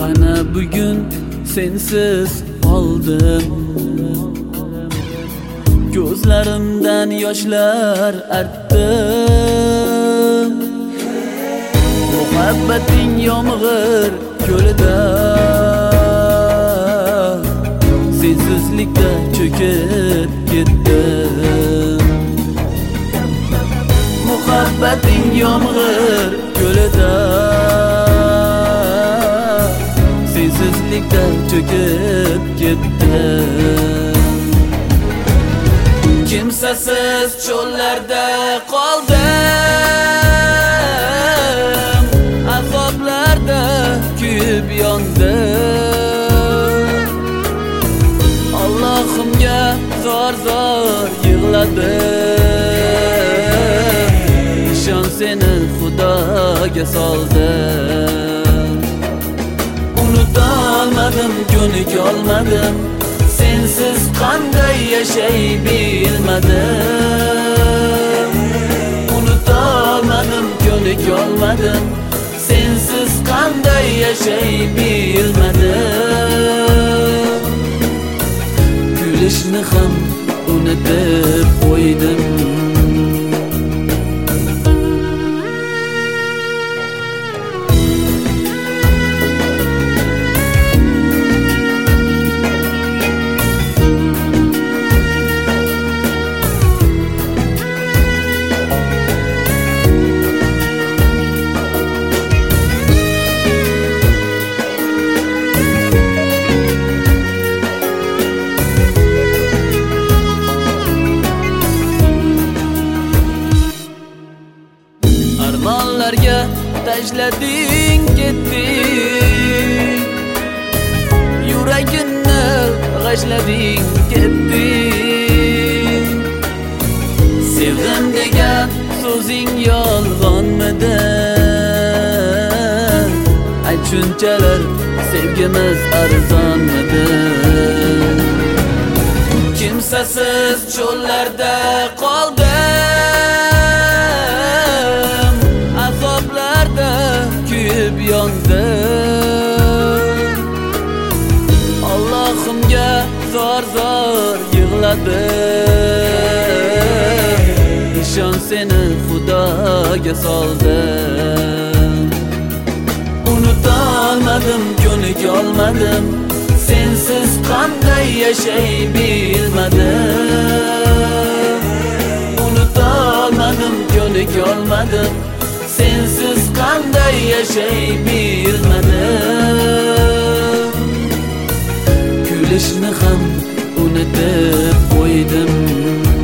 Mana bugün sensiz qoldim. Gözlerimden yoshlar artdi. Muhabbating yomg'ir ko'lida, sensizlikda cho'kib ketdim. Muhabbating yomg'ir ko'lida, sensizlikda cho'kib ketdim. Kimsasiz cho'llarda qoldim, azoblarda kuyib yondim. Allohimga zor yig'ladim, ishon seni Xudoga soldim. Unutolmadim, ko'nika olmadim, sensiz qanday yashay bilmadim. Unutolmadim, ko'nika olmadim, sensiz qanday yashay bilmadim. Kulishni ham unutib qo'ydim. Armonlarga tashlading ketding, yuragimni g'ashlading ketding. Sevdim degan so'zing yolg'onmidi? Aytshunchalar sevgimiz arzonmidi? Kimsasiz cho'llarda qoldim, azoblarda kuyib yondim. Allohimga zor yig'ladim, ishon seni Xudoga soldim. Unutolmadim, ko'nika olmadim, sensiz qanday yashay bilmadim. Unutolmadim, ko'nika olmadim, sensiz qanday yashay bilmadim. Kulishni ham unutib qo'ydim.